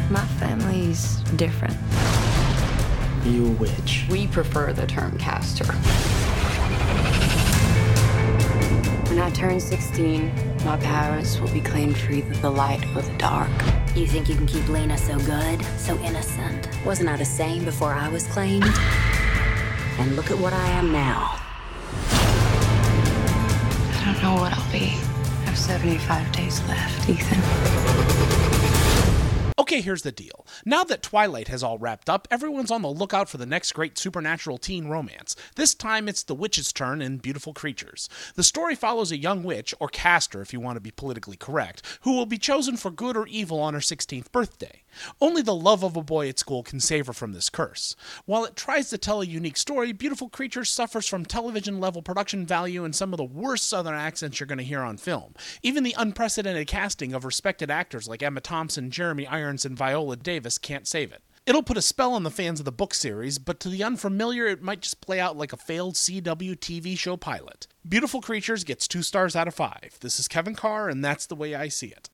My family's different. You witch. We prefer the term caster. When I turn 16, my powers will be claimed for either the light or the dark. You think you can keep Lena so good, so innocent? Wasn't I the same before I was claimed? And look at what I am now. I don't know what I'll be. I have 75 days left, Ethan. Okay, here's the deal. Now that Twilight has all wrapped up, everyone's on the lookout for the next great supernatural teen romance. This time it's the witch's turn in Beautiful Creatures. The story follows a young witch, or caster if you want to be politically correct, who will be chosen for good or evil on her 16th birthday. Only the love of a boy at school can save her from this curse. While it tries to tell a unique story, Beautiful Creatures suffers from television-level production value and some of the worst southern accents you're going to hear on film. Even the unprecedented casting of respected actors like Emma Thompson, Jeremy Irons, and Viola Davis can't save it. It'll put a spell on the fans of the book series, but to the unfamiliar, it might just play out like a failed CW TV show pilot. Beautiful Creatures gets 2 stars out of 5. This is Kevin Carr, and that's the way I see it.